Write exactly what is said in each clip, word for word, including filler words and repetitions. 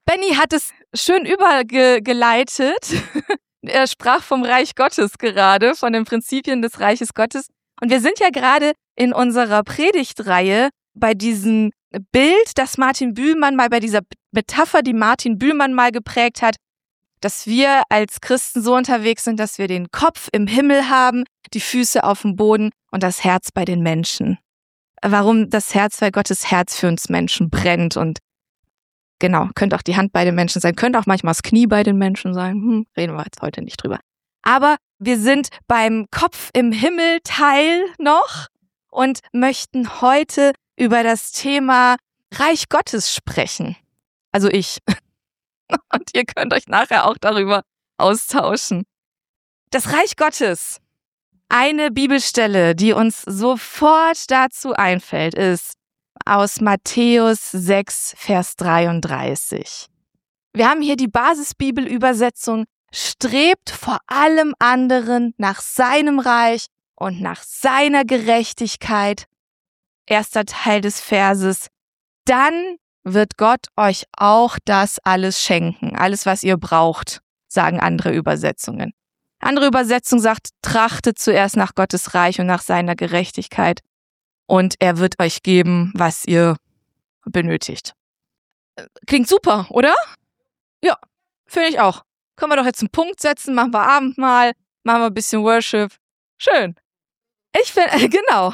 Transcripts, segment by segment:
Benny hat es schön übergeleitet. Er sprach vom Reich Gottes gerade, von den Prinzipien des Reiches Gottes. Und wir sind ja gerade in unserer Predigtreihe bei diesem Bild, das Martin Bühlmann mal, bei dieser Metapher, die Martin Bühlmann mal geprägt hat, dass wir als Christen so unterwegs sind, dass wir den Kopf im Himmel haben, die Füße auf dem Boden und das Herz bei den Menschen. Warum das Herz? Weil Gottes Herz für uns Menschen brennt und genau, könnte auch die Hand bei den Menschen sein, könnte auch manchmal das Knie bei den Menschen sein. Hm, reden wir jetzt heute nicht drüber. Aber wir sind beim Kopf im Himmel Teil noch und möchten heute über das Thema Reich Gottes sprechen. Also ich. Und ihr könnt euch nachher auch darüber austauschen. Das Reich Gottes. Eine Bibelstelle, die uns sofort dazu einfällt, ist aus Matthäus sechs, Vers dreiunddreißig. Wir haben hier die Basisbibelübersetzung: Strebt vor allem anderen nach seinem Reich und nach seiner Gerechtigkeit. Erster Teil des Verses. Dann wird Gott euch auch das alles schenken. Alles, was ihr braucht, sagen andere Übersetzungen. Andere Übersetzung sagt, trachtet zuerst nach Gottes Reich und nach seiner Gerechtigkeit. Und er wird euch geben, was ihr benötigt. Klingt super, oder? Ja, finde ich auch. Können wir doch jetzt einen Punkt setzen, machen wir Abendmahl, machen wir ein bisschen Worship. Schön. Ich finde, genau.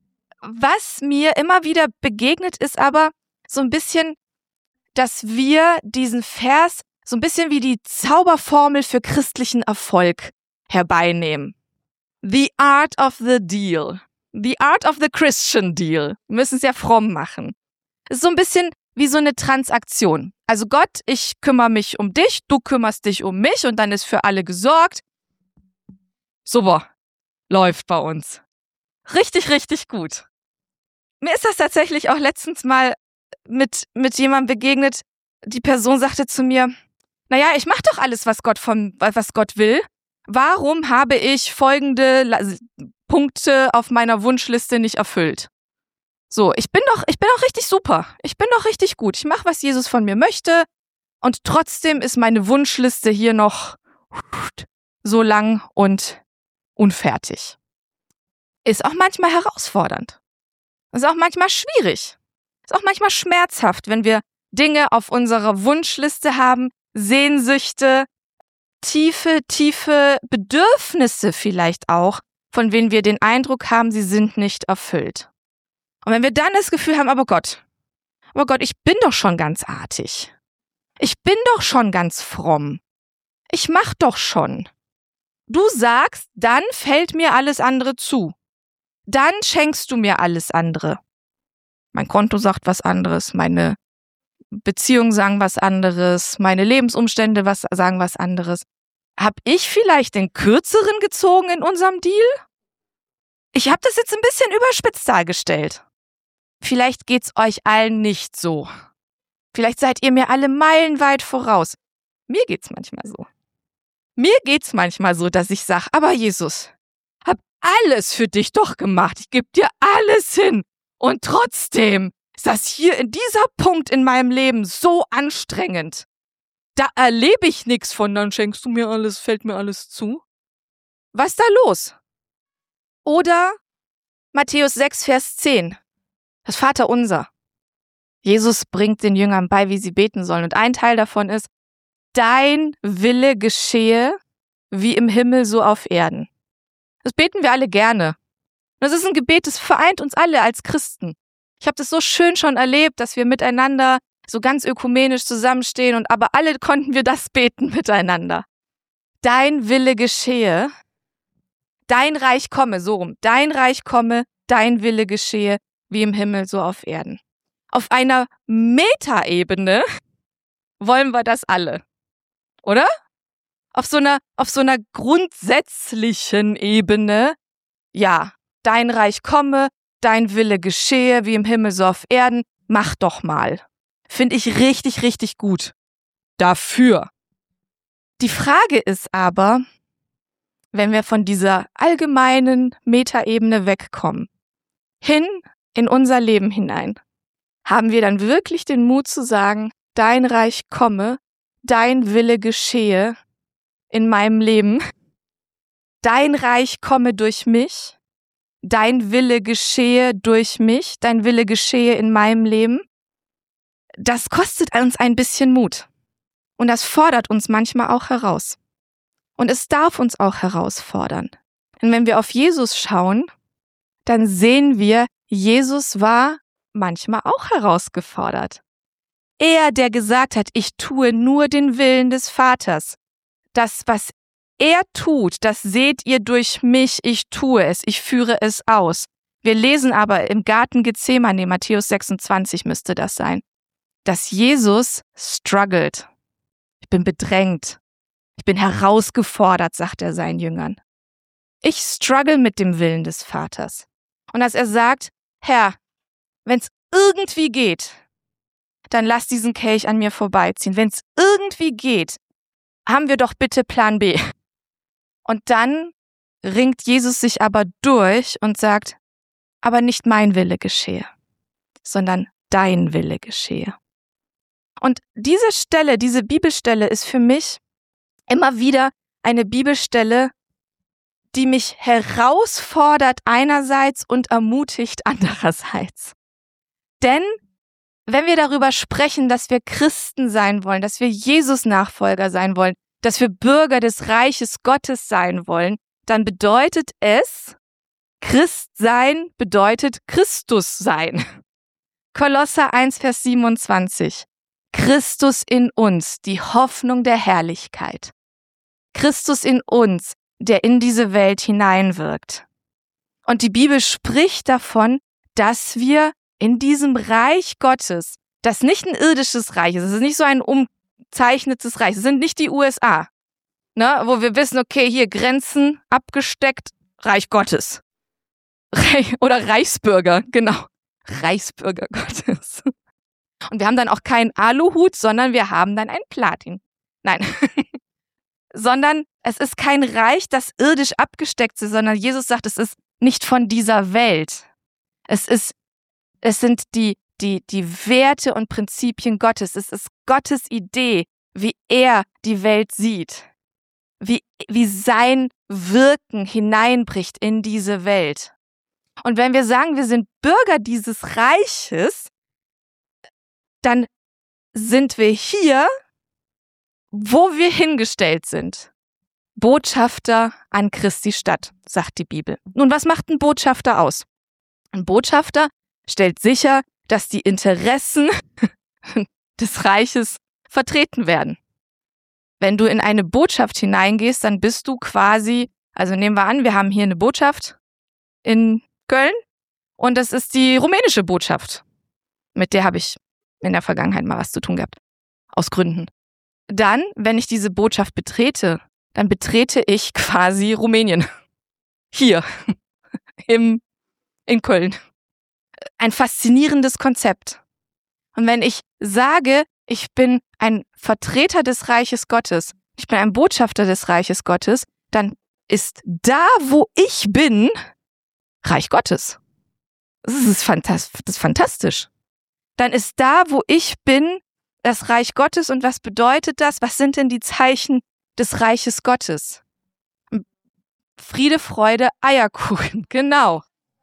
Was mir immer wieder begegnet, ist aber so ein bisschen, dass wir diesen Vers so ein bisschen wie die Zauberformel für christlichen Erfolg herbeinehmen. The art of the deal. The art of the Christian deal. Wir müssen es ja fromm machen. Es ist so ein bisschen wie so eine Transaktion. Also Gott, ich kümmere mich um dich, du kümmerst dich um mich und dann ist für alle gesorgt. Super. Läuft bei uns. Richtig, richtig gut. Mir ist das tatsächlich auch letztens mal mit, mit jemandem begegnet. Die Person sagte zu mir, naja, ich mache doch alles, was Gott von, was Gott will. Warum habe ich folgende La- Punkte auf meiner Wunschliste nicht erfüllt? So, ich bin doch, ich bin doch richtig super. Ich bin doch richtig gut. Ich mache, was Jesus von mir möchte. Und trotzdem ist meine Wunschliste hier noch so lang und unfertig. Ist auch manchmal herausfordernd. Ist auch manchmal schwierig. Ist auch manchmal schmerzhaft, wenn wir Dinge auf unserer Wunschliste haben, Sehnsüchte, tiefe, tiefe Bedürfnisse vielleicht auch, von denen wir den Eindruck haben, sie sind nicht erfüllt. Und wenn wir dann das Gefühl haben, aber Gott, aber Gott, ich bin doch schon ganz artig. Ich bin doch schon ganz fromm. Ich mach doch schon. Du sagst, dann fällt mir alles andere zu. Dann schenkst du mir alles andere. Mein Konto sagt was anderes, meine Beziehungen sagen was anderes, meine Lebensumstände was, sagen was anderes. Hab ich vielleicht den Kürzeren gezogen in unserem Deal? Ich habe das jetzt ein bisschen überspitzt dargestellt. Vielleicht geht's euch allen nicht so. Vielleicht seid ihr mir alle meilenweit voraus. Mir geht's manchmal so. Mir geht's manchmal so, dass ich sage, aber Jesus, hab alles für dich doch gemacht. Ich gebe dir alles hin. Und trotzdem ist das hier in dieser Punkt in meinem Leben so anstrengend. Da erlebe ich nichts von, dann schenkst du mir alles, fällt mir alles zu. Was ist da los? Oder Matthäus sechs, Vers zehn. Das Vaterunser. Jesus bringt den Jüngern bei, wie sie beten sollen. Und ein Teil davon ist, dein Wille geschehe, wie im Himmel, so auf Erden. Das beten wir alle gerne. Das ist ein Gebet, das vereint uns alle als Christen. Ich habe das so schön schon erlebt, dass wir miteinander so ganz ökumenisch zusammenstehen und aber alle konnten wir das beten miteinander. Dein Wille geschehe, dein Reich komme, so rum, dein Reich komme, dein Wille geschehe, wie im Himmel, so auf Erden. Auf einer Metaebene wollen wir das alle, oder? Auf so einer, auf so einer grundsätzlichen Ebene, ja, dein Reich komme, dein Wille geschehe, wie im Himmel, so auf Erden, mach doch mal. Finde ich richtig, richtig gut. Dafür. Die Frage ist aber, wenn wir von dieser allgemeinen Metaebene wegkommen, hin in unser Leben hinein, haben wir dann wirklich den Mut zu sagen, dein Reich komme, dein Wille geschehe in meinem Leben. Dein Reich komme durch mich, dein Wille geschehe durch mich, dein Wille geschehe in meinem Leben. Das kostet uns ein bisschen Mut. Und das fordert uns manchmal auch heraus. Und es darf uns auch herausfordern. Und wenn wir auf Jesus schauen, dann sehen wir, Jesus war manchmal auch herausgefordert. Er, der gesagt hat, ich tue nur den Willen des Vaters. Das, was er tut, das seht ihr durch mich, ich tue es, ich führe es aus. Wir lesen aber im Garten Gethsemane, Matthäus sechsundzwanzig müsste das sein, dass Jesus struggelt. Ich bin bedrängt. Ich bin herausgefordert, sagt er seinen Jüngern. Ich struggle mit dem Willen des Vaters. Und dass er sagt, Herr, wenn es irgendwie geht, dann lass diesen Kelch an mir vorbeiziehen. Wenn es irgendwie geht, haben wir doch bitte Plan B. Und dann ringt Jesus sich aber durch und sagt, aber nicht mein Wille geschehe, sondern dein Wille geschehe. Und diese Stelle, diese Bibelstelle ist für mich immer wieder eine Bibelstelle, die mich herausfordert einerseits und ermutigt andererseits. Denn wenn wir darüber sprechen, dass wir Christen sein wollen, dass wir Jesus-Nachfolger sein wollen, dass wir Bürger des Reiches Gottes sein wollen, dann bedeutet es, Christ sein bedeutet Christus sein. Kolosser eins, Vers siebenundzwanzig. Christus in uns, die Hoffnung der Herrlichkeit. Christus in uns, der in diese Welt hineinwirkt. Und die Bibel spricht davon, dass wir in diesem Reich Gottes, das nicht ein irdisches Reich ist, es ist nicht so ein umzeichnetes Reich, es sind nicht die U S A, ne, wo wir wissen, okay, hier Grenzen abgesteckt, Reich Gottes. Reich, oder Reichsbürger, genau, Reichsbürger Gottes. Und wir haben dann auch keinen Aluhut, sondern wir haben dann ein Platin. Nein, sondern es ist kein Reich, das irdisch abgesteckt ist, sondern Jesus sagt, es ist nicht von dieser Welt. Es ist, es sind die, die, die Werte und Prinzipien Gottes. Es ist Gottes Idee, wie er die Welt sieht. Wie, wie sein Wirken hineinbricht in diese Welt. Und wenn wir sagen, wir sind Bürger dieses Reiches, dann sind wir hier, wo wir hingestellt sind. Botschafter an Christi Stadt, sagt die Bibel. Nun, was macht ein Botschafter aus? Ein Botschafter stellt sicher, dass die Interessen des Reiches vertreten werden. Wenn du in eine Botschaft hineingehst, dann bist du quasi, also nehmen wir an, wir haben hier eine Botschaft in Köln und das ist die rumänische Botschaft. Mit der habe ich in der Vergangenheit mal was zu tun gehabt. Aus Gründen. Dann, wenn ich diese Botschaft betrete, dann betrete ich quasi Rumänien. Hier. Im, in Köln. Ein faszinierendes Konzept. Und wenn ich sage, ich bin ein Vertreter des Reiches Gottes, ich bin ein Botschafter des Reiches Gottes, dann ist da, wo ich bin, Reich Gottes. Das ist fantastisch. Das ist fantastisch. Dann ist da, wo ich bin, das Reich Gottes. Und was bedeutet das? Was sind denn die Zeichen des Reiches Gottes? Friede, Freude, Eierkuchen. Genau.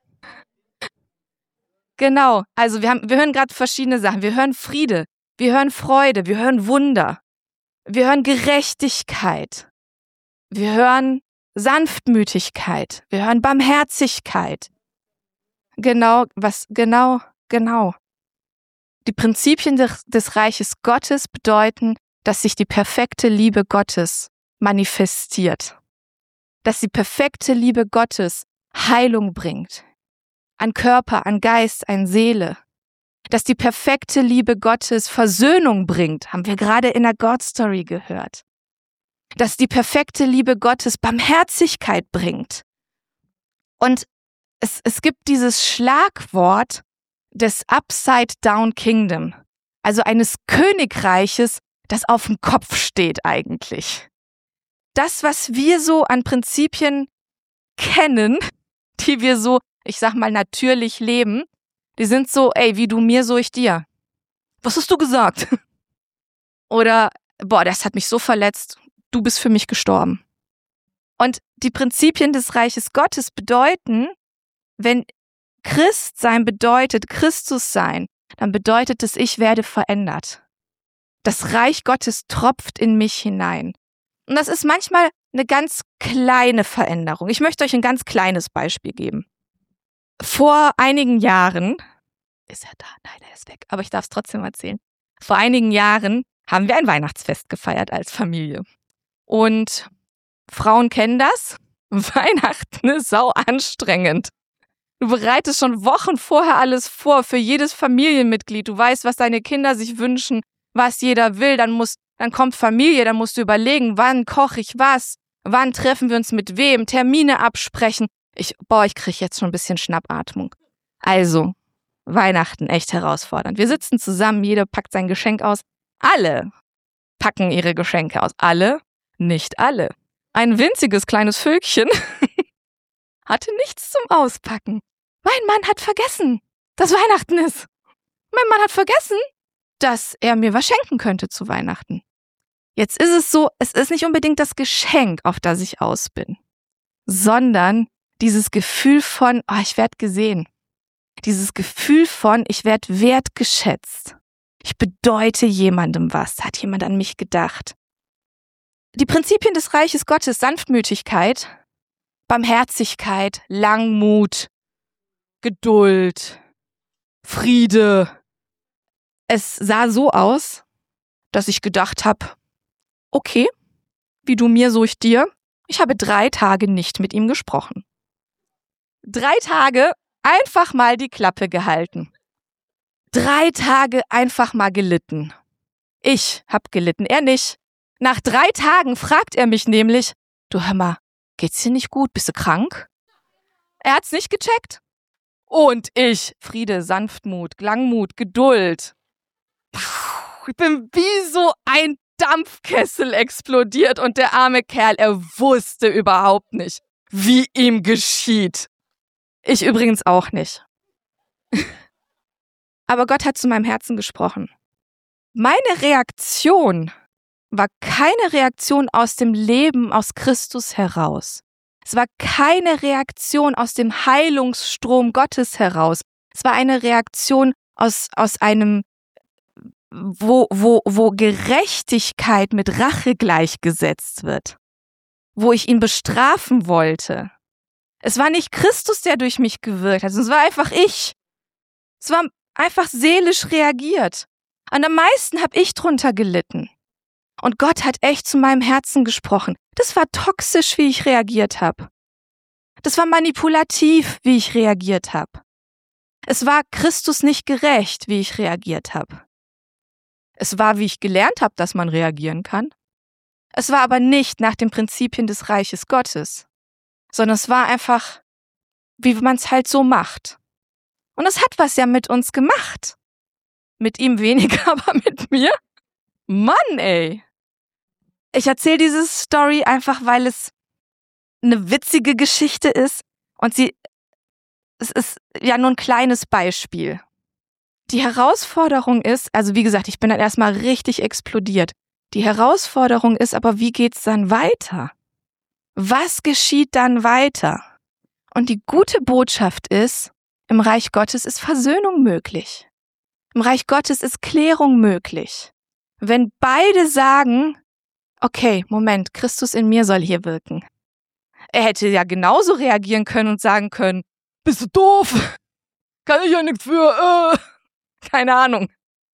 Genau. Also wir haben, wir hören gerade verschiedene Sachen. Wir hören Friede, wir hören Freude, wir hören Wunder, wir hören Gerechtigkeit, wir hören Sanftmütigkeit, wir hören Barmherzigkeit. Genau, was, genau, genau. Die Prinzipien des, des Reiches Gottes bedeuten, dass sich die perfekte Liebe Gottes manifestiert. Dass die perfekte Liebe Gottes Heilung bringt. An Körper, an Geist, an Seele. Dass die perfekte Liebe Gottes Versöhnung bringt, haben wir gerade in der God-Story gehört. Dass die perfekte Liebe Gottes Barmherzigkeit bringt. Und es, es gibt dieses Schlagwort des Upside-Down Kingdom, also eines Königreiches, das auf dem Kopf steht eigentlich. Das, was wir so an Prinzipien kennen, die wir so, ich sag mal, natürlich leben, die sind so, ey, wie du mir, so ich dir. Was hast du gesagt? Oder, boah, das hat mich so verletzt, du bist für mich gestorben. Und die Prinzipien des Reiches Gottes bedeuten, wenn Christ sein bedeutet, Christus sein, dann bedeutet es, ich werde verändert. Das Reich Gottes tropft in mich hinein. Und das ist manchmal eine ganz kleine Veränderung. Ich möchte euch ein ganz kleines Beispiel geben. Vor einigen Jahren, ist er da? Nein, er ist weg, aber ich darf es trotzdem erzählen. Vor einigen Jahren haben wir ein Weihnachtsfest gefeiert als Familie. Und Frauen kennen das. Weihnachten ist sau anstrengend. Du bereitest schon Wochen vorher alles vor für jedes Familienmitglied. Du weißt, was deine Kinder sich wünschen, was jeder will. Dann muss, dann kommt Familie, dann musst du überlegen, wann koche ich was, wann treffen wir uns mit wem, Termine absprechen. Ich, boah, ich kriege jetzt schon ein bisschen Schnappatmung. Also, Weihnachten echt herausfordernd. Wir sitzen zusammen, jeder packt sein Geschenk aus. Alle packen ihre Geschenke aus. Alle, nicht alle. Ein winziges kleines Völkchen hatte nichts zum Auspacken. Mein Mann hat vergessen, dass Weihnachten ist. Mein Mann hat vergessen, dass er mir was schenken könnte zu Weihnachten. Jetzt ist es so, es ist nicht unbedingt das Geschenk, auf das ich aus bin, sondern dieses Gefühl von, oh, ich werde gesehen. Dieses Gefühl von, ich werde wertgeschätzt. Ich bedeute jemandem was. Hat jemand an mich gedacht? Die Prinzipien des Reiches Gottes, Sanftmütigkeit, Barmherzigkeit, Langmut, Geduld, Friede. Es sah so aus, dass ich gedacht habe, okay, wie du mir, so ich dir. Ich habe drei Tage nicht mit ihm gesprochen. Drei Tage einfach mal die Klappe gehalten. Drei Tage einfach mal gelitten. Ich hab gelitten, er nicht. Nach drei Tagen fragt er mich nämlich, du hör mal, geht's dir nicht gut? Bist du krank? Er hat's nicht gecheckt. Und ich, Friede, Sanftmut, Langmut, Geduld. Puh, ich bin wie so ein Dampfkessel explodiert und der arme Kerl, er wusste überhaupt nicht, wie ihm geschieht. Ich übrigens auch nicht. Aber Gott hat zu meinem Herzen gesprochen. Meine Reaktion war keine Reaktion aus dem Leben aus Christus heraus. Es war keine Reaktion aus dem Heilungsstrom Gottes heraus. Es war eine Reaktion aus, aus einem, wo, wo, wo Gerechtigkeit mit Rache gleichgesetzt wird. Wo ich ihn bestrafen wollte. Es war nicht Christus, der durch mich gewirkt hat, es war einfach ich. Es war einfach seelisch reagiert. Und am meisten habe ich drunter gelitten. Und Gott hat echt zu meinem Herzen gesprochen. Das war toxisch, wie ich reagiert habe. Das war manipulativ, wie ich reagiert habe. Es war Christus nicht gerecht, wie ich reagiert habe. Es war, wie ich gelernt habe, dass man reagieren kann. Es war aber nicht nach den Prinzipien des Reiches Gottes, sondern es war einfach, wie man es halt so macht. Und es hat was ja mit uns gemacht. Mit ihm weniger, aber mit mir? Mann, ey! Ich erzähle diese Story einfach, weil es eine witzige Geschichte ist und sie, es ist ja nur ein kleines Beispiel. Die Herausforderung ist, also wie gesagt, ich bin dann erstmal richtig explodiert. Die Herausforderung ist aber, wie geht's dann weiter? Was geschieht dann weiter? Und die gute Botschaft ist, im Reich Gottes ist Versöhnung möglich. Im Reich Gottes ist Klärung möglich. Wenn beide sagen, okay, Moment, Christus in mir soll hier wirken. Er hätte ja genauso reagieren können und sagen können, bist du doof? Kann ich ja nichts für, äh, keine Ahnung.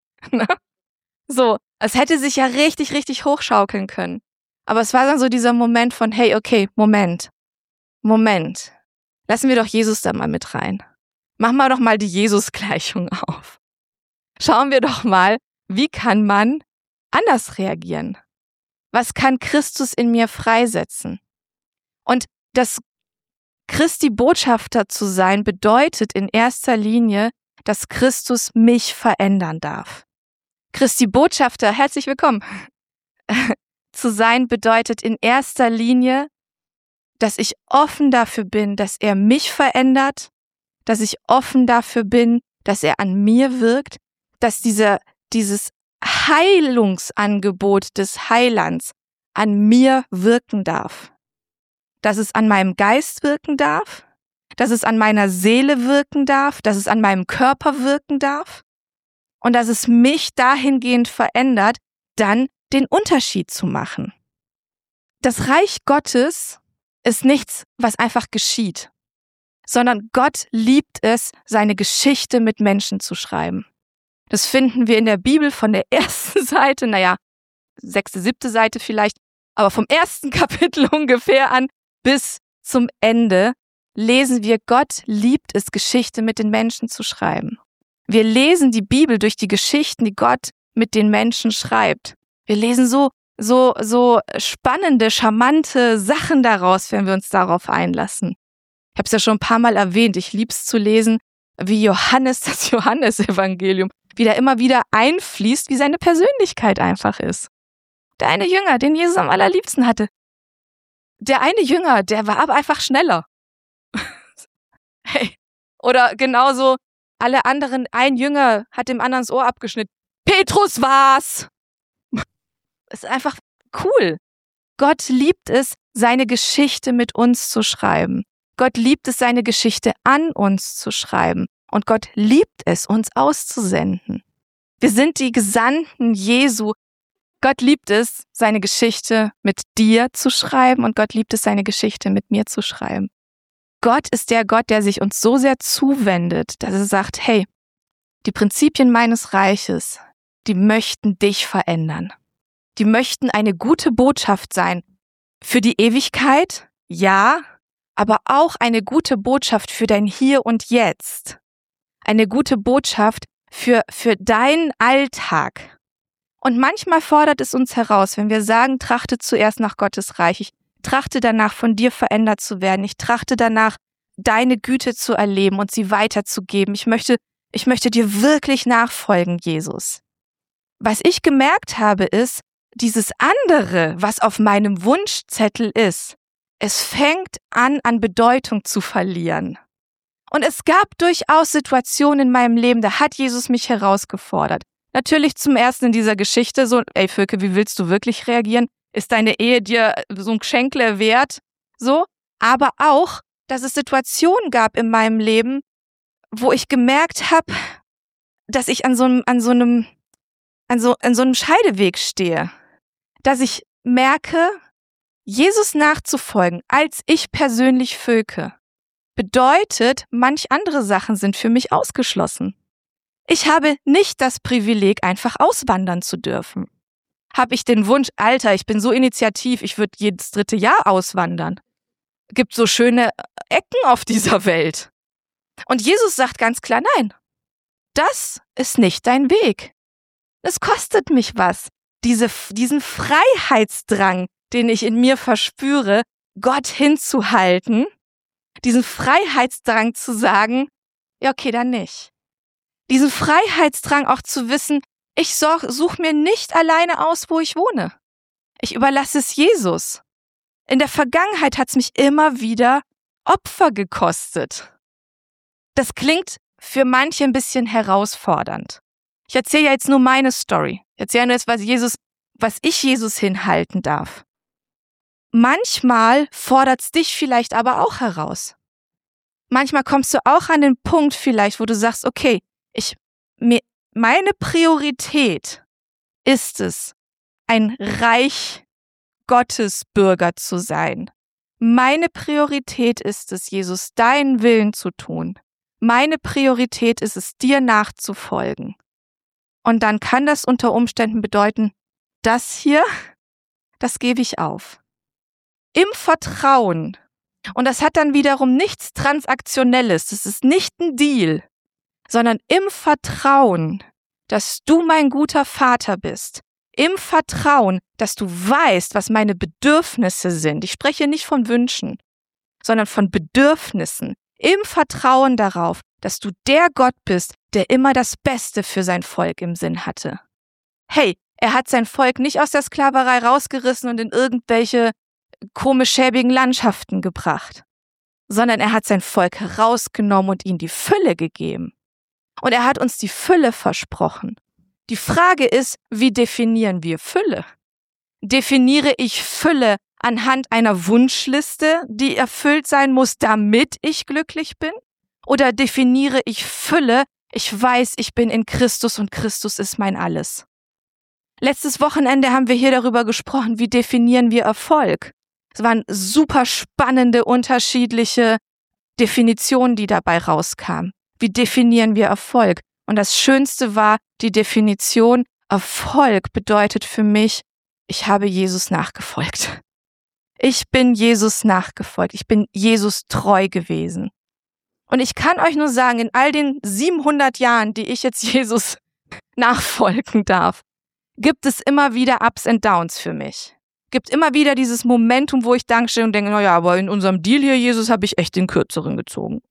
So, es hätte sich ja richtig, richtig hochschaukeln können. Aber es war dann so dieser Moment von, hey, okay, Moment, Moment. Lassen wir doch Jesus da mal mit rein. Machen wir doch mal die Jesus-Gleichung auf. Schauen wir doch mal, wie kann man anders reagieren? Was kann Christus in mir freisetzen? Und das Christi Botschafter zu sein, bedeutet in erster Linie, dass Christus mich verändern darf. Christi Botschafter, herzlich willkommen. Zu sein bedeutet in erster Linie, dass ich offen dafür bin, dass er mich verändert, dass ich offen dafür bin, dass er an mir wirkt, dass dieser, dieses Heilungsangebot des Heilands an mir wirken darf. Dass es an meinem Geist wirken darf, dass es an meiner Seele wirken darf, dass es an meinem Körper wirken darf und dass es mich dahingehend verändert, dann den Unterschied zu machen. Das Reich Gottes ist nichts, was einfach geschieht, sondern Gott liebt es, seine Geschichte mit Menschen zu schreiben. Das finden wir in der Bibel von der ersten Seite, naja, sechste, siebte Seite vielleicht, aber vom ersten Kapitel ungefähr an bis zum Ende lesen wir, Gott liebt es, Geschichte mit den Menschen zu schreiben. Wir lesen die Bibel durch die Geschichten, die Gott mit den Menschen schreibt. Wir lesen so, so, so spannende, charmante Sachen daraus, wenn wir uns darauf einlassen. Ich habe es ja schon ein paar Mal erwähnt, ich liebe es zu lesen, wie Johannes das Johannesevangelium wieder immer wieder einfließt, wie seine Persönlichkeit einfach ist. Der eine Jünger, den Jesus am allerliebsten hatte, der eine Jünger, der war aber einfach schneller. Hey. Oder genauso, alle anderen, ein Jünger hat dem anderen das Ohr abgeschnitten. Petrus war's! Ist einfach cool. Gott liebt es, seine Geschichte mit uns zu schreiben. Gott liebt es, seine Geschichte an uns zu schreiben. Und Gott liebt es, uns auszusenden. Wir sind die Gesandten Jesu. Gott liebt es, seine Geschichte mit dir zu schreiben und Gott liebt es, seine Geschichte mit mir zu schreiben. Gott ist der Gott, der sich uns so sehr zuwendet, dass er sagt, hey, die Prinzipien meines Reiches, die möchten dich verändern. Die möchten eine gute Botschaft sein. Für die Ewigkeit, ja, aber auch eine gute Botschaft für dein Hier und Jetzt. Eine gute Botschaft für, für deinen Alltag. Und manchmal fordert es uns heraus, wenn wir sagen, trachte zuerst nach Gottes Reich. Ich trachte danach, von dir verändert zu werden. Ich trachte danach, deine Güte zu erleben und sie weiterzugeben. Ich möchte, ich möchte dir wirklich nachfolgen, Jesus. Was ich gemerkt habe, ist, dieses andere, was auf meinem Wunschzettel ist, es fängt an, an Bedeutung zu verlieren. Und es gab durchaus Situationen in meinem Leben, da hat Jesus mich herausgefordert. Natürlich zum ersten in dieser Geschichte so, ey Völke, wie willst du wirklich reagieren? Ist deine Ehe dir so ein Geschenkle wert? So, aber auch, dass es Situationen gab in meinem Leben, wo ich gemerkt habe, dass ich an so einem, an so einem, an so, an so einem Scheideweg stehe. Dass ich merke, Jesus nachzufolgen, als ich persönlich Völke, bedeutet, manch andere Sachen sind für mich ausgeschlossen. Ich habe nicht das Privileg, einfach auswandern zu dürfen. Habe ich den Wunsch, Alter, ich bin so initiativ, ich würde jedes dritte Jahr auswandern. Gibt so schöne Ecken auf dieser Welt. Und Jesus sagt ganz klar, nein, das ist nicht dein Weg. Es kostet mich was, diese, diesen Freiheitsdrang, den ich in mir verspüre, Gott hinzuhalten, diesen Freiheitsdrang zu sagen, ja okay, dann nicht. Diesen Freiheitsdrang auch zu wissen, ich suche mir nicht alleine aus, wo ich wohne. Ich überlasse es Jesus. In der Vergangenheit hat es mich immer wieder Opfer gekostet. Das klingt für manche ein bisschen herausfordernd. Ich erzähle ja jetzt nur meine Story. Ich erzähle nur jetzt, was Jesus, was ich Jesus hinhalten darf. Manchmal fordert es dich vielleicht aber auch heraus. Manchmal kommst du auch an den Punkt vielleicht, wo du sagst, okay, ich, mir, meine Priorität ist es, ein Reich Gottes Bürger zu sein. Meine Priorität ist es, Jesus, deinen Willen zu tun. Meine Priorität ist es, dir nachzufolgen. Und dann kann das unter Umständen bedeuten, das hier, das gebe ich auf. Im Vertrauen. Und das hat dann wiederum nichts Transaktionelles. Das ist nicht ein Deal, sondern im Vertrauen, dass du mein guter Vater bist. Im Vertrauen, dass du weißt, was meine Bedürfnisse sind. Ich spreche nicht von Wünschen, sondern von Bedürfnissen. Im Vertrauen darauf, dass du der Gott bist, der immer das Beste für sein Volk im Sinn hatte. Hey, er hat sein Volk nicht aus der Sklaverei rausgerissen und in irgendwelche komisch schäbigen Landschaften gebracht, sondern er hat sein Volk herausgenommen und ihnen die Fülle gegeben. Und er hat uns die Fülle versprochen. Die Frage ist, wie definieren wir Fülle? Definiere ich Fülle anhand einer Wunschliste, die erfüllt sein muss, damit ich glücklich bin? Oder definiere ich Fülle, ich weiß, ich bin in Christus und Christus ist mein Alles? Letztes Wochenende haben wir hier darüber gesprochen, wie definieren wir Erfolg? Es waren super spannende, unterschiedliche Definitionen, die dabei rauskamen. Wie definieren wir Erfolg? Und das Schönste war die Definition, Erfolg bedeutet für mich, ich habe Jesus nachgefolgt. Ich bin Jesus nachgefolgt. Ich bin Jesus treu gewesen. Und ich kann euch nur sagen, in all den siebenhundert Jahren, die ich jetzt Jesus nachfolgen darf, gibt es immer wieder Ups and Downs für mich. Gibt immer wieder dieses Momentum, wo ich dankstehe und denke, naja, aber in unserem Deal hier, Jesus, habe ich echt den Kürzeren gezogen.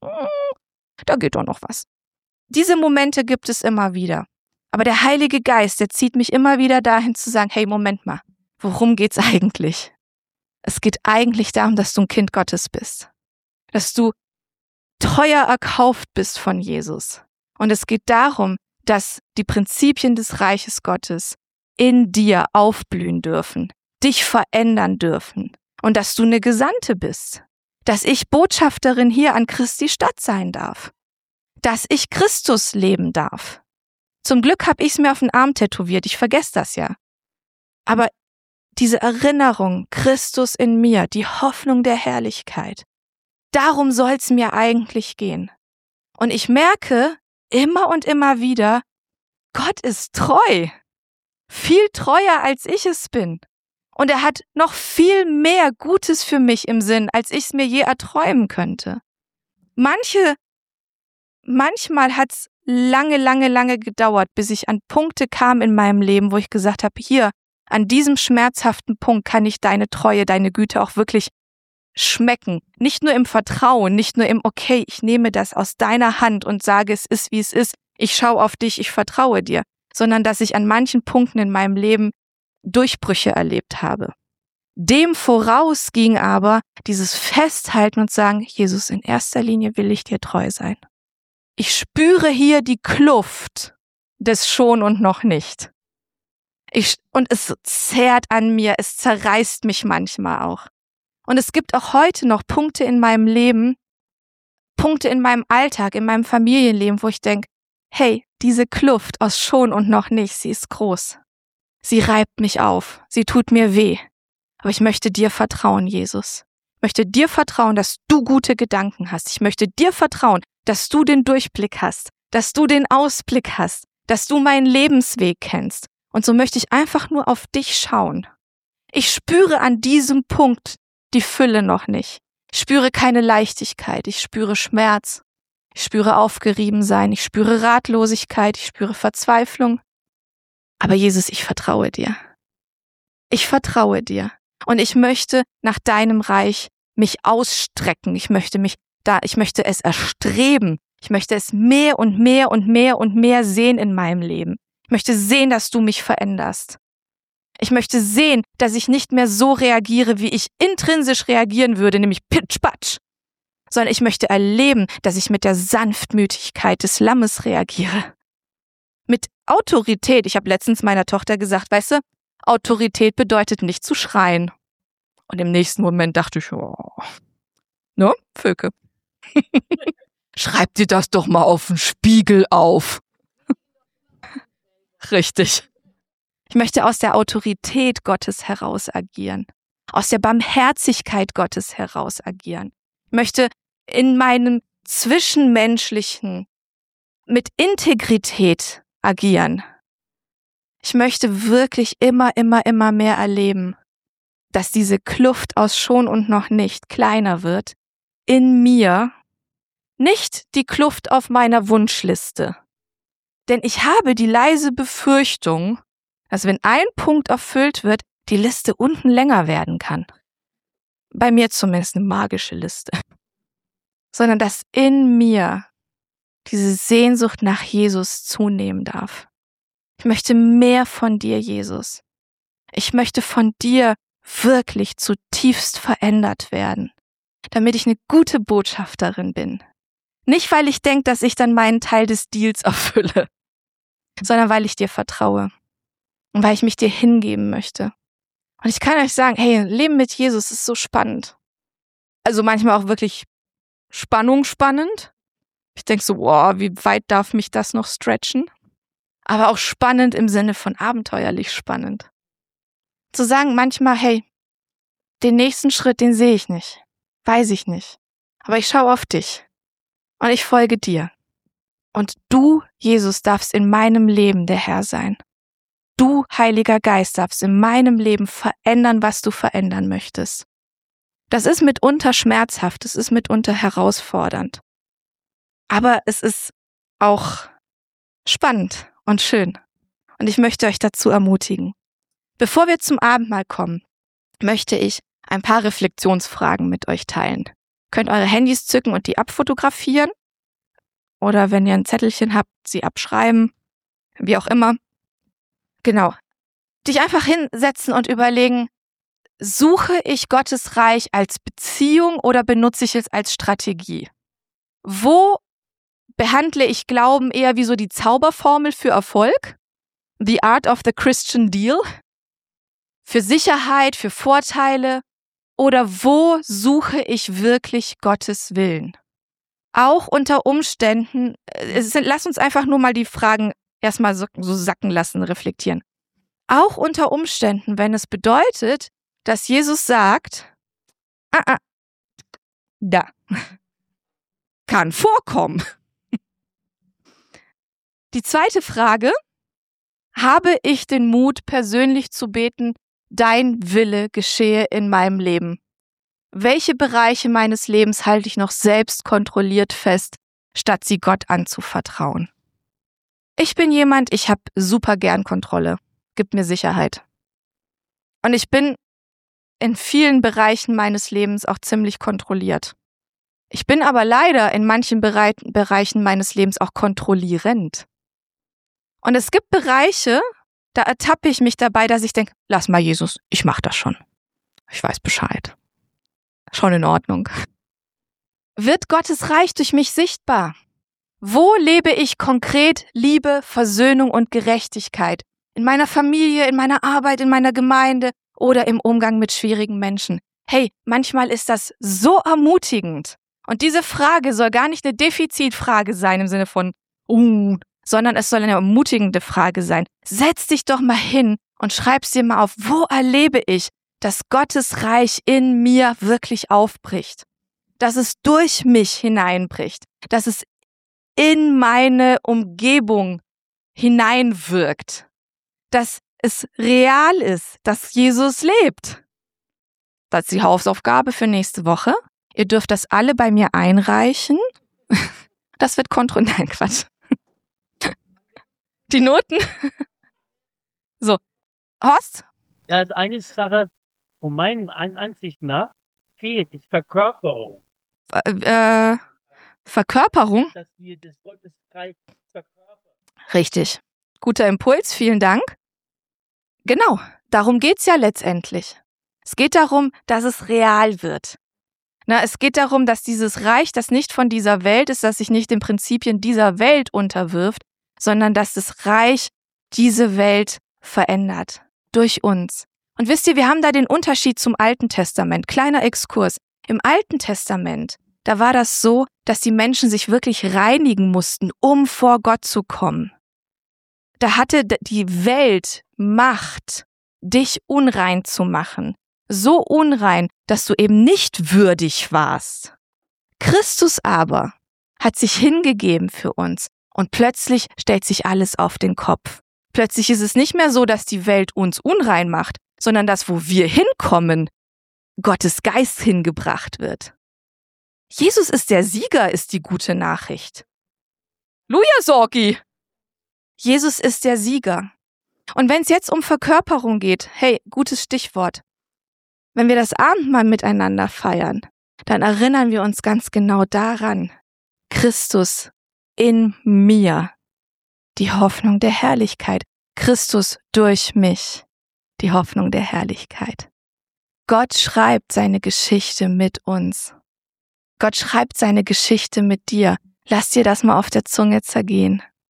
Da geht doch noch was. Diese Momente gibt es immer wieder. Aber der Heilige Geist, der zieht mich immer wieder dahin zu sagen, hey, Moment mal, worum geht's eigentlich? Es geht eigentlich darum, dass du ein Kind Gottes bist. Dass du teuer erkauft bist von Jesus. Und es geht darum, dass die Prinzipien des Reiches Gottes in dir aufblühen dürfen, dich verändern dürfen und dass du eine Gesandte bist. Dass ich Botschafterin hier an Christi Stadt sein darf. Dass ich Christus leben darf. Zum Glück habe ich es mir auf den Arm tätowiert, ich vergesse das ja. Aber diese Erinnerung, Christus in mir, die Hoffnung der Herrlichkeit, darum soll es mir eigentlich gehen. Und ich merke immer und immer wieder, Gott ist treu. Viel treuer, als ich es bin. Und er hat noch viel mehr Gutes für mich im Sinn, als ich es mir je erträumen könnte. Manche, manchmal hat es lange, lange, lange gedauert, bis ich an Punkte kam in meinem Leben, wo ich gesagt habe, hier, an diesem schmerzhaften Punkt kann ich deine Treue, deine Güte auch wirklich schmecken. Nicht nur im Vertrauen, nicht nur im, okay, ich nehme das aus deiner Hand und sage, es ist, wie es ist, ich schaue auf dich, ich vertraue dir, sondern dass ich an manchen Punkten in meinem Leben Durchbrüche erlebt habe. Dem voraus ging aber dieses Festhalten und sagen, Jesus, in erster Linie will ich dir treu sein. Ich spüre hier die Kluft des Schon und noch nicht. Ich, und es zerrt an mir, es zerreißt mich manchmal auch. Und es gibt auch heute noch Punkte in meinem Leben, Punkte in meinem Alltag, in meinem Familienleben, wo ich denke, hey, diese Kluft aus Schon und noch nicht, sie ist groß. Sie reibt mich auf, sie tut mir weh. Aber ich möchte dir vertrauen, Jesus. Ich möchte dir vertrauen, dass du gute Gedanken hast. Ich möchte dir vertrauen, dass du den Durchblick hast, dass du den Ausblick hast, dass du meinen Lebensweg kennst. Und so möchte ich einfach nur auf dich schauen. Ich spüre an diesem Punkt die Fülle noch nicht. Ich spüre keine Leichtigkeit, ich spüre Schmerz. Ich spüre Aufgeriebensein, ich spüre Ratlosigkeit, ich spüre Verzweiflung. Aber Jesus, ich vertraue dir. Ich vertraue dir. Und ich möchte nach deinem Reich mich ausstrecken. Ich möchte mich da, ich möchte es erstreben. Ich möchte es mehr und mehr und mehr und mehr sehen in meinem Leben. Ich möchte sehen, dass du mich veränderst. Ich möchte sehen, dass ich nicht mehr so reagiere, wie ich intrinsisch reagieren würde, nämlich pitsch-patsch. Sondern ich möchte erleben, dass ich mit der Sanftmütigkeit des Lammes reagiere. Mit Autorität. Ich habe letztens meiner Tochter gesagt, weißt du, Autorität bedeutet nicht zu schreien. Und im nächsten Moment dachte ich, oh, ne, Vöke. Schreib dir das doch mal auf den Spiegel auf. Richtig. Ich möchte aus der Autorität Gottes heraus agieren. Aus der Barmherzigkeit Gottes heraus agieren. Ich möchte in meinem Zwischenmenschlichen mit Integrität agieren. Ich möchte wirklich immer, immer, immer mehr erleben, dass diese Kluft aus schon und noch nicht kleiner wird, in mir, nicht die Kluft auf meiner Wunschliste. Denn ich habe die leise Befürchtung, dass wenn ein Punkt erfüllt wird, die Liste unten länger werden kann. Bei mir zumindest eine magische Liste. Sondern dass in mir diese Sehnsucht nach Jesus zunehmen darf. Ich möchte mehr von dir, Jesus. Ich möchte von dir wirklich zutiefst verändert werden, damit ich eine gute Botschafterin bin. Nicht, weil ich denke, dass ich dann meinen Teil des Deals erfülle, sondern weil ich dir vertraue und weil ich mich dir hingeben möchte. Und ich kann euch sagen, hey, Leben mit Jesus ist so spannend. Also manchmal auch wirklich Spannung spannend. Ich denke so, wow, wie weit darf mich das noch stretchen? Aber auch spannend im Sinne von abenteuerlich spannend. Zu sagen manchmal, hey, den nächsten Schritt, den sehe ich nicht, weiß ich nicht. Aber ich schaue auf dich und ich folge dir. Und du, Jesus, darfst in meinem Leben der Herr sein. Du, Heiliger Geist, darfst in meinem Leben verändern, was du verändern möchtest. Das ist mitunter schmerzhaft, es ist mitunter herausfordernd. Aber es ist auch spannend und schön. Und ich möchte euch dazu ermutigen. Bevor wir zum Abendmahl kommen, möchte ich ein paar Reflexionsfragen mit euch teilen. Ihr könnt eure Handys zücken und die abfotografieren. Oder wenn ihr ein Zettelchen habt, sie abschreiben. Wie auch immer. Genau. Dich einfach hinsetzen und überlegen, suche ich Gottes Reich als Beziehung oder benutze ich es als Strategie? Wo behandle ich Glauben eher wie so die Zauberformel für Erfolg? The Art of the Christian Deal? Für Sicherheit, für Vorteile? Oder wo suche ich wirklich Gottes Willen? Auch unter Umständen, es sind, lass uns einfach nur mal die Fragen erstmal so, so sacken lassen, reflektieren. Auch unter Umständen, wenn es bedeutet, dass Jesus sagt, ah, ah, da, kann vorkommen. Die zweite Frage, habe ich den Mut, persönlich zu beten, dein Wille geschehe in meinem Leben? Welche Bereiche meines Lebens halte ich noch selbst kontrolliert fest, statt sie Gott anzuvertrauen? Ich bin jemand, ich habe super gern Kontrolle, gibt mir Sicherheit. Und ich bin in vielen Bereichen meines Lebens auch ziemlich kontrolliert. Ich bin aber leider in manchen Berei- Bereichen meines Lebens auch kontrollierend. Und es gibt Bereiche, da ertappe ich mich dabei, dass ich denke, lass mal Jesus, ich mach das schon. Ich weiß Bescheid. Schon in Ordnung. Wird Gottes Reich durch mich sichtbar? Wo lebe ich konkret Liebe, Versöhnung und Gerechtigkeit? In meiner Familie, in meiner Arbeit, in meiner Gemeinde oder im Umgang mit schwierigen Menschen? Hey, manchmal ist das so ermutigend. Und diese Frage soll gar nicht eine Defizitfrage sein im Sinne von, uh, sondern es soll eine ermutigende Frage sein. Setz dich doch mal hin und schreib's dir mal auf, wo erlebe ich, dass Gottes Reich in mir wirklich aufbricht, dass es durch mich hineinbricht, dass es in meine Umgebung hineinwirkt, dass es real ist, dass Jesus lebt. Das ist die Hausaufgabe für nächste Woche. Ihr dürft das alle bei mir einreichen. Das wird kontro... Nein, Quatsch. Die Noten. So, Horst? Ja, also eine Sache, von meiner Ansicht nach, fehlt, ist Verkörperung. Äh, Verkörperung? Dass wir das Gottesreich verkörpern. Richtig. Guter Impuls, vielen Dank. Genau, darum geht's ja letztendlich. Es geht darum, dass es real wird. Na, es geht darum, dass dieses Reich, das nicht von dieser Welt ist, dass sich nicht den Prinzipien dieser Welt unterwirft, sondern dass das Reich diese Welt verändert. Durch uns. Und wisst ihr, wir haben da den Unterschied zum Alten Testament. Kleiner Exkurs. Im Alten Testament, da war das so, dass die Menschen sich wirklich reinigen mussten, um vor Gott zu kommen. Da hatte die Welt Macht, dich unrein zu machen. So unrein, dass du eben nicht würdig warst. Christus aber hat sich hingegeben für uns und plötzlich stellt sich alles auf den Kopf. Plötzlich ist es nicht mehr so, dass die Welt uns unrein macht, sondern dass, wo wir hinkommen, Gottes Geist hingebracht wird. Jesus ist der Sieger, ist die gute Nachricht. Luja Sorgi! Jesus ist der Sieger. Und wenn es jetzt um Verkörperung geht, hey, gutes Stichwort. Wenn wir das Abendmahl miteinander feiern, dann erinnern wir uns ganz genau daran, Christus in mir, die Hoffnung der Herrlichkeit. Christus durch mich, die Hoffnung der Herrlichkeit. Gott schreibt seine Geschichte mit uns. Gott schreibt seine Geschichte mit dir. Lass dir das mal auf der Zunge zergehen.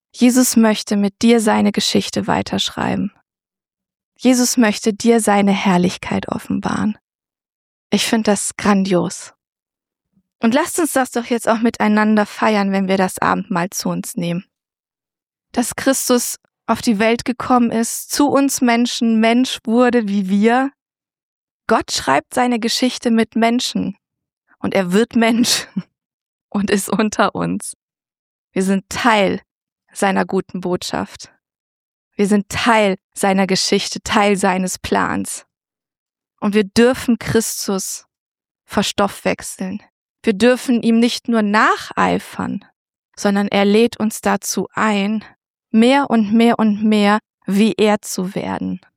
Jesus möchte mit dir seine Geschichte weiterschreiben. Jesus möchte dir seine Herrlichkeit offenbaren. Ich finde das grandios. Und lasst uns das doch jetzt auch miteinander feiern, wenn wir das Abendmahl zu uns nehmen. Dass Christus auf die Welt gekommen ist, zu uns Menschen, Mensch wurde wie wir. Gott schreibt seine Geschichte mit Menschen und er wird Mensch und ist unter uns. Wir sind Teil seiner guten Botschaft. Wir sind Teil seiner Geschichte, Teil seines Plans. Und wir dürfen Christus verstoffwechseln. Wir dürfen ihm nicht nur nacheifern, sondern er lädt uns dazu ein, mehr und mehr und mehr wie er zu werden.